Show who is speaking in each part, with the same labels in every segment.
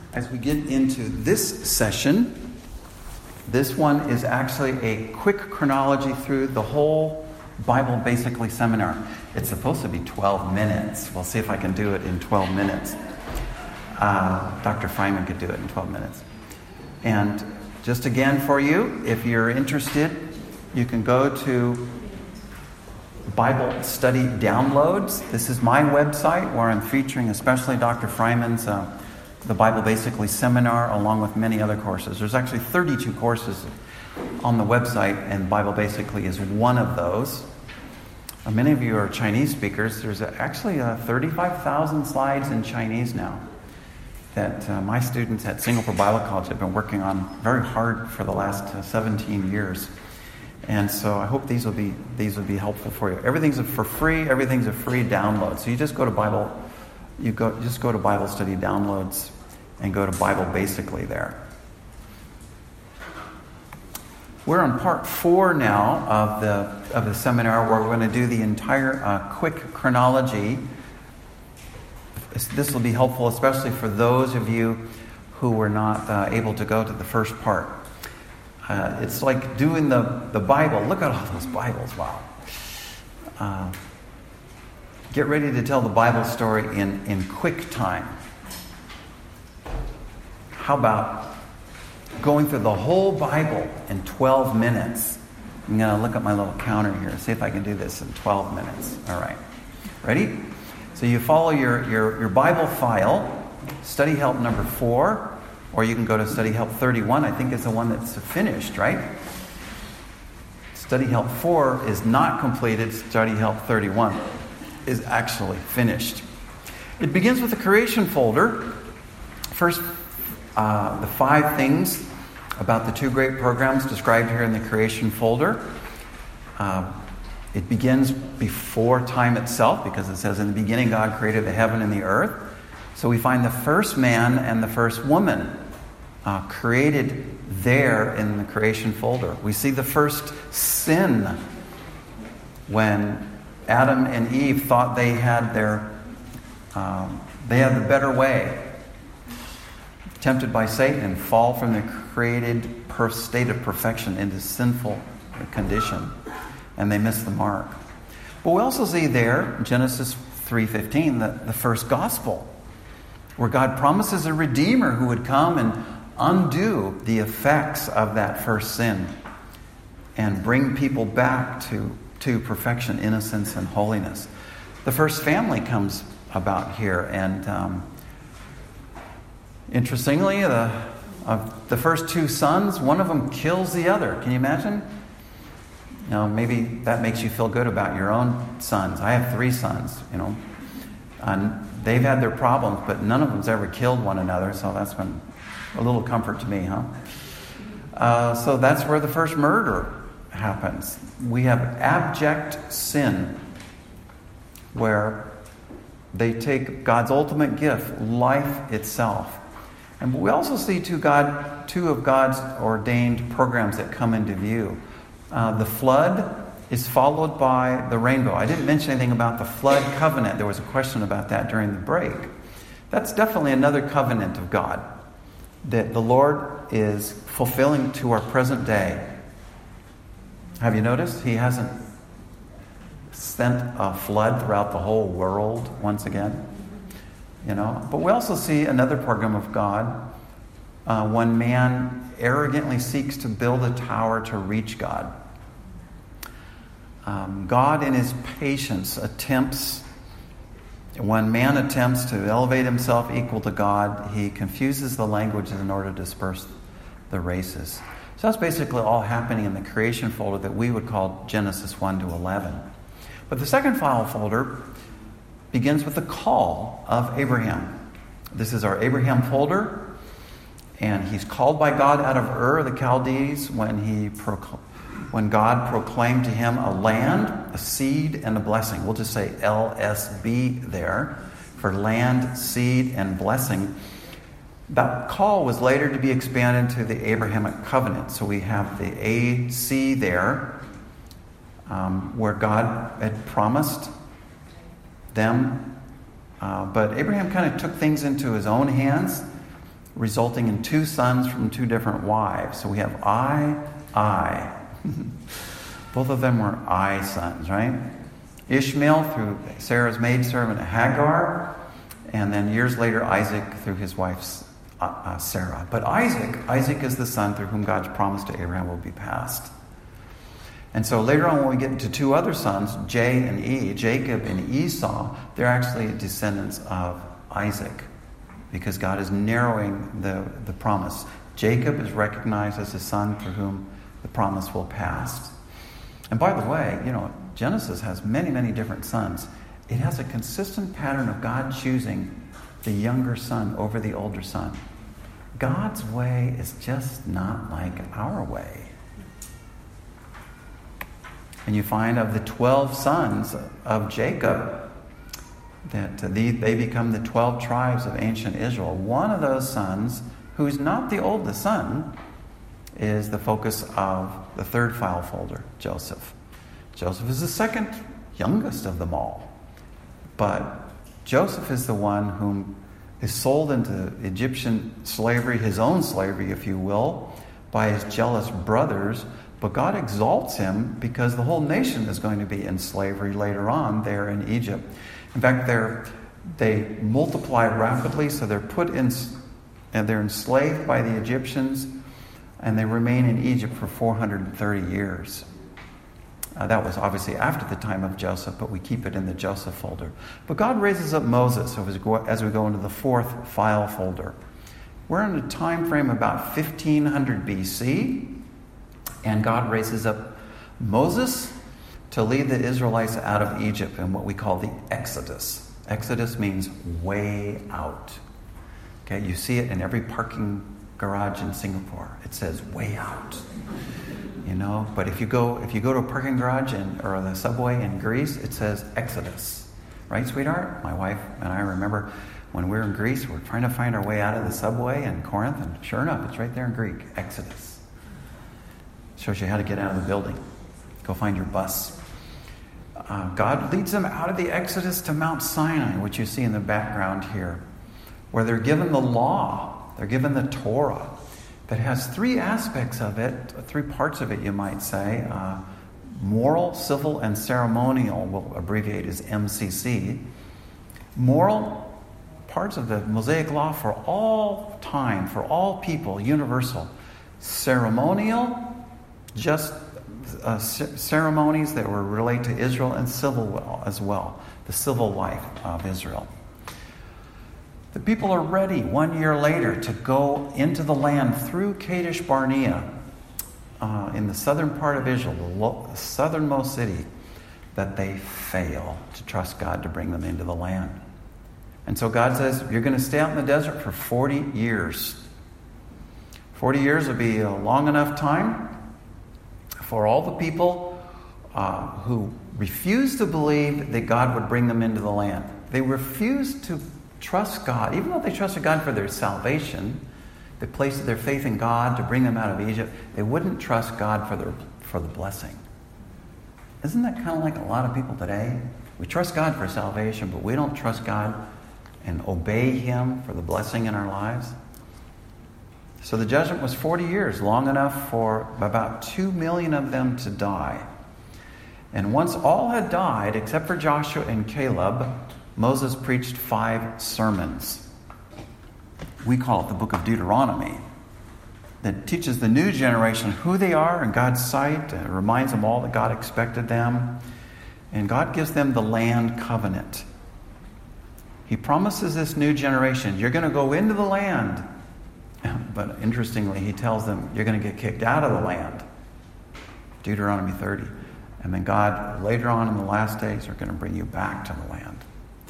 Speaker 1: As we get into this session, this one is actually a quick chronology through the whole Bible Basically seminar. It's supposed to be 12 minutes. We'll see if I can do it in 12 minutes. Dr. Feynman could do it in 12 minutes. And just again for you, if you're interested, you can go to Bible Study Downloads. This is my website where I'm featuring especially Dr. Feynman's The Bible Basically seminar, along with many other courses. There's actually 32 courses on the website, and Bible Basically is one of those. Many of you are Chinese speakers. There's actually 35,000 slides in Chinese now that my students at Singapore Bible College have been working on very hard for the last 17 years. And so I hope these will be helpful for you. Everything's for free. Everything's a free download. So you just go to Bible Study Downloads and go to Bible Basically there. We're on part 4 now of the seminar, where we're going to do the entire quick chronology. This will be helpful, especially for those of you who were not able to go to the first part. It's like doing the Bible. Look at all those Bibles! Wow. Get ready to tell the Bible story in quick time. How about going through the whole Bible in 12 minutes? I'm going to look at my little counter here, see if I can do this in 12 minutes. All right. Ready? So you follow your Bible file, Study Help number 4, or you can go to Study Help 31. I think it's the one that's finished, right? Study Help 4 is not completed. Study Help 31 is actually finished. It begins with the creation folder. First, the 5 things about the 2 great programs described here in the creation folder. It begins before time itself, because it says, in the beginning God created the heaven and the earth. So we find the first man and the first woman created there in the creation folder. We see the first sin when Adam and Eve thought they had the better way, tempted by Satan, and fall from the created state of perfection into sinful condition, and they miss the mark. But we also see there, Genesis 3:15, the first gospel, where God promises a Redeemer who would come and undo the effects of that first sin and bring people back to perfection, innocence, and holiness. The first family comes about here, and interestingly, of the first 2 sons, one of them kills the other. Can you imagine? Now, maybe that makes you feel good about your own sons. I have 3 sons, and they've had their problems, but none of them's ever killed one another, so that's been a little comfort to me, huh? So that's where the first murder happens. We have abject sin, where they take God's ultimate gift, life itself. And we also see 2 of God's ordained programs that come into view. The flood is followed by the rainbow. I didn't mention anything about the flood covenant. There was a question about that during the break. That's definitely another covenant of God that the Lord is fulfilling to our present day. Have you noticed? He hasn't sent a flood throughout the whole world once again. But we also see another program of God when man arrogantly seeks to build a tower to reach God. God in his patience when man attempts to elevate himself equal to God, he confuses the languages in order to disperse the races. So that's basically all happening in the creation folder that we would call Genesis 1 to 11. But the second file folder begins with the call of Abraham. This is our Abraham folder, and he's called by God out of Ur of the Chaldees when God proclaimed to him a land, a seed, and a blessing. We'll just say LSB there for land, seed, and blessing. That call was later to be expanded to the Abrahamic covenant. So we have the AC there, where God had promised them. But Abraham kind of took things into his own hands, resulting in 2 sons from 2 different wives. So we have I. Both of them were I sons, right? Ishmael through Sarah's maidservant Hagar, and then years later Isaac through his wife Sarah. But Isaac is the son through whom God's promise to Abraham will be passed. And so later on when we get to 2 other sons, J and E, Jacob and Esau, they're actually descendants of Isaac, because God is narrowing the promise. Jacob is recognized as the son through whom the promise will pass. And by the way, Genesis has many, many different sons. It has a consistent pattern of God choosing the younger son over the older son. God's way is just not like our way. And you find of the 12 sons of Jacob, that they become the 12 tribes of ancient Israel. One of those sons, who's not the oldest son, is the focus of the 3rd file folder, Joseph. Joseph is the 2nd youngest of them all. But Joseph is the one whom is sold into Egyptian slavery, his own slavery, if you will, by his jealous brothers. But God exalts him because the whole nation is going to be in slavery later on there in Egypt. In fact, they multiply rapidly, so they're they're enslaved by the Egyptians, and they remain in Egypt for 430 years. That was obviously after the time of Joseph, but we keep it in the Joseph folder. But God raises up Moses as we go into the 4th file folder. We're in a time frame about 1500 BC, and God raises up Moses to lead the Israelites out of Egypt in what we call the Exodus. Exodus means way out. Okay, you see it in every parking garage in Singapore. It says way out. But if you go to a parking garage or the subway in Greece, it says Exodus. Right, sweetheart? My wife and I remember when we were in Greece, we're trying to find our way out of the subway in Corinth, and sure enough, it's right there in Greek, Exodus. Shows you how to get out of the building. Go find your bus. God leads them out of the Exodus to Mount Sinai, which you see in the background here, where they're given the law. They're given the Torah that has 3 aspects of it, 3 parts of it, you might say. Moral, civil, and ceremonial, we'll abbreviate as MCC. Moral, parts of the Mosaic Law for all time, for all people, universal. Ceremonial, just ceremonies that were related to Israel, and civil as well, the civil life of Israel. The people are ready 1 year later to go into the land through Kadesh Barnea in the southern part of Israel, the southernmost city, that they fail to trust God to bring them into the land. And so God says, you're going to stay out in the desert for 40 years. 40 years will be a long enough time for all the people who refused to believe that God would bring them into the land. They refused to trust God, even though they trusted God for their salvation. They placed their faith in God to bring them out of Egypt. They wouldn't trust God for the blessing. Isn't that kind of like a lot of people today? We trust God for salvation, but we don't trust God and obey Him for the blessing in our lives. So the judgment was 40 years, long enough for about 2 million of them to die. And once all had died, except for Joshua and Caleb, Moses preached 5 sermons. We call it the book of Deuteronomy, that teaches the new generation who they are in God's sight, and it reminds them all that God expected them. And God gives them the land covenant. He promises this new generation, you're going to go into the land. But interestingly, he tells them, you're going to get kicked out of the land. Deuteronomy 30. And then God, later on in the last days, are going to bring you back to the land.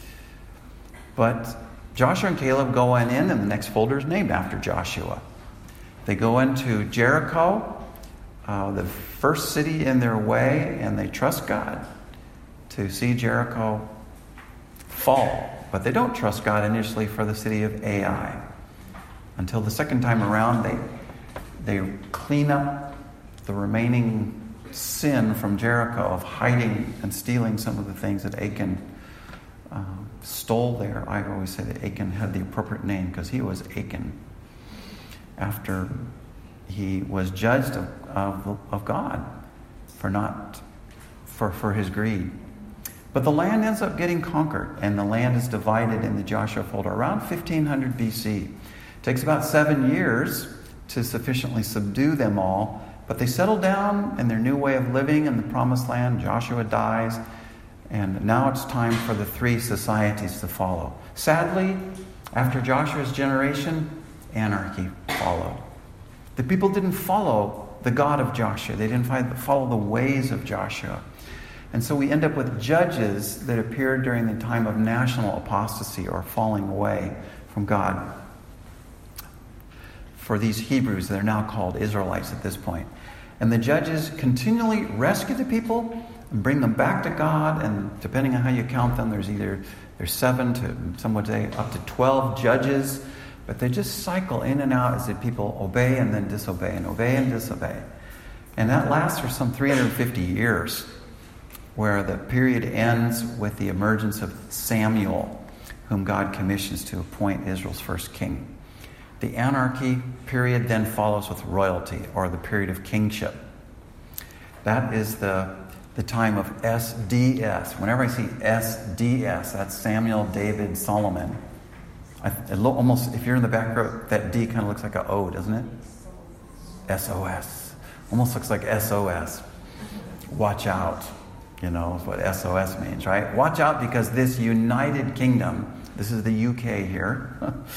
Speaker 1: But Joshua and Caleb go in, and the next folder is named after Joshua. They go into Jericho, the first city in their way, and they trust God to see Jericho fall. But they don't trust God initially for the city of Ai. Until the second time around, they clean up the remaining sin from Jericho of hiding and stealing some of the things that Achan stole there. I always say that Achan had the appropriate name because he was Achan. after he was judged of God for his greed. But the land ends up getting conquered, and the land is divided in the Joshua folder around 1500 BC. It takes about 7 years to sufficiently subdue them all, but they settle down in their new way of living in the promised land. Joshua dies, and now it's time for the 3 societies to follow. Sadly, after Joshua's generation, anarchy followed. The people didn't follow the God of Joshua. They didn't follow the ways of Joshua. And so we end up with judges that appeared during the time of national apostasy or falling away from God. For these Hebrews, they're now called Israelites at this point. And the judges continually rescue the people and bring them back to God. And depending on how you count them, there's 7 to, some would say, up to 12 judges. But they just cycle in and out as the people obey and then disobey and obey and disobey. And that lasts for some 350 years, where the period ends with the emergence of Samuel, whom God commissions to appoint Israel's first king. The anarchy period then follows with royalty, or the period of kingship. That is the time of SDS. Whenever I see SDS, that's Samuel, David, Solomon. Almost, if you're in the back row, that D kind of looks like an O, doesn't it? SOS. Almost looks like SOS. Watch out. You know, is what SOS means, right? Watch out, because this united kingdom, this is the UK here,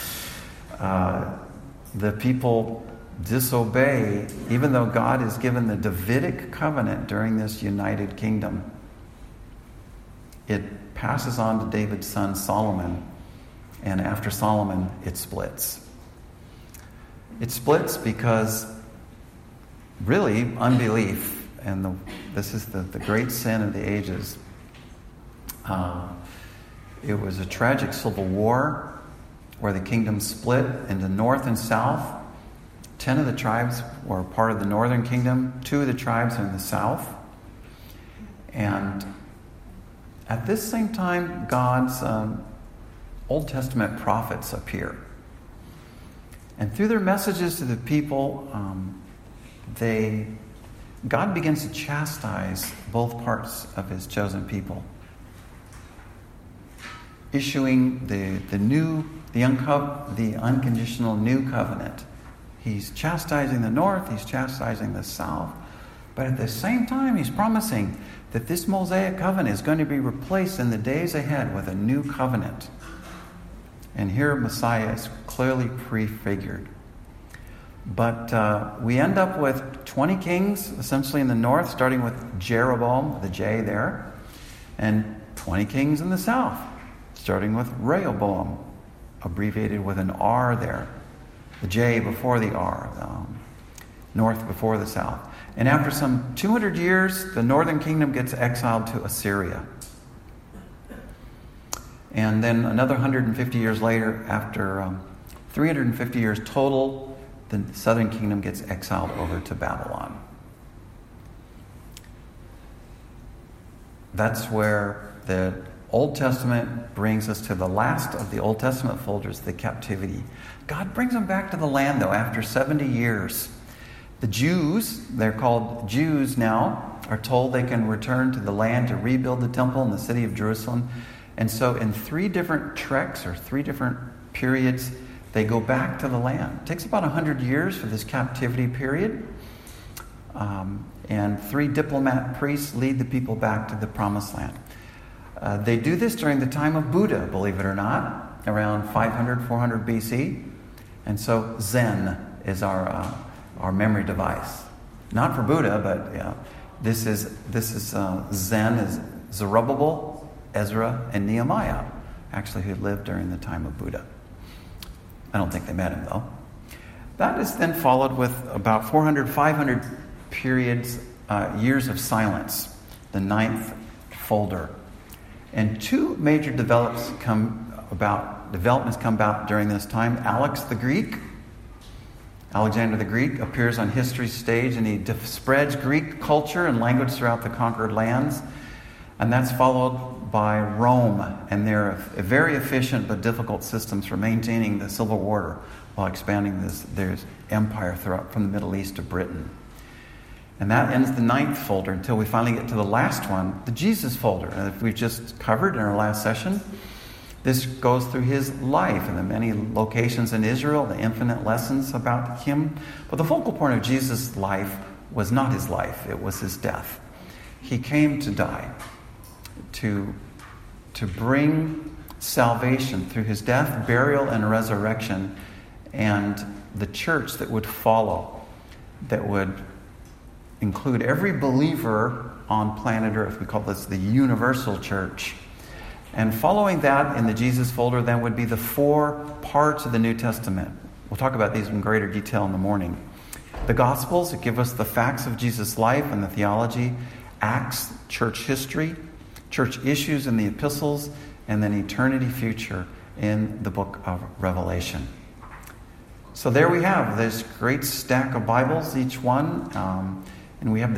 Speaker 1: the people disobey, even though God has given the Davidic covenant during this united kingdom. It passes on to David's son Solomon, and after Solomon, it splits. It splits because, really, unbelief. And this is the great sin of the ages. It was a tragic civil war where the kingdom split into north and south. 10 of the tribes were part of the northern kingdom. 2 of the tribes are in the south. And at this same time, God's Old Testament prophets appear. And through their messages to the people, God begins to chastise both parts of his chosen people, issuing the unconditional new covenant. He's chastising the north, he's chastising the south, but at the same time he's promising that this Mosaic covenant is going to be replaced in the days ahead with a new covenant. And here Messiah is clearly prefigured. But we end up with 20 kings, essentially in the north, starting with Jeroboam, the J there, and 20 kings in the south, starting with Rehoboam, abbreviated with an R there, the J before the R, north before the south. And after some 200 years, the northern kingdom gets exiled to Assyria. And then another 150 years later, after 350 years total, the southern kingdom gets exiled over to Babylon. That's where the Old Testament brings us to the last of the Old Testament folders, the captivity. God brings them back to the land, though, after 70 years. The Jews, they're called Jews now, are told they can return to the land to rebuild the temple in the city of Jerusalem. And so in 3 different treks, or 3 different periods, they go back to the land. It takes about 100 years for this captivity period. And 3 diplomat priests lead the people back to the promised land. They do this during the time of Buddha, believe it or not, around 500, 400 BC. And so Zen is our memory device. Not for Buddha, but this is Zen is Zerubbabel, Ezra, and Nehemiah, actually, who lived during the time of Buddha. I don't think they met him, though. That is then followed with about 400, 500 years of silence, the 9th folder. And 2 major developments come about during this time. Alexander the Greek appears on history's stage, and he spreads Greek culture and language throughout the conquered lands. And that's followed by Rome and their very efficient but difficult systems for maintaining the civil order while expanding their empire from the Middle East to Britain. And that ends the 9th folder until we finally get to the last one, the Jesus folder. And we've just covered in our last session, this goes through his life and the many locations in Israel, the infinite lessons about him. But the focal point of Jesus' life was not his life, it was his death. He came to die, to bring salvation through his death, burial, and resurrection, and the church that would follow, that would include every believer on planet Earth. We call this the universal church. And following that in the Jesus folder then would be the 4 parts of the New Testament. We'll talk about these in greater detail in the morning. The Gospels that give us the facts of Jesus' life and the theology, Acts, church history, church issues in the epistles, and then eternity future in the book of Revelation. So there we have this great stack of Bibles, each one. And we have the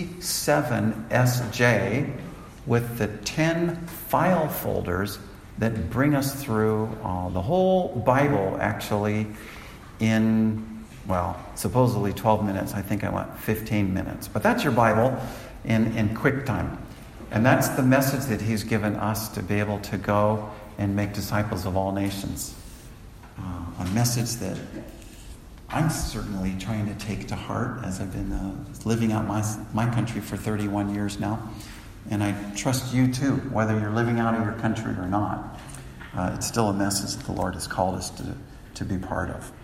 Speaker 1: C7SJ with the 10 file folders that bring us through the whole Bible, actually, in, well, supposedly 12 minutes. I think I went 15 minutes. But that's your Bible in quick time. And that's the message that he's given us to be able to go and make disciples of all nations. A message that I'm certainly trying to take to heart as I've been living out my country for 31 years now. And I trust you too, whether you're living out of your country or not. It's still a message that the Lord has called us to be part of.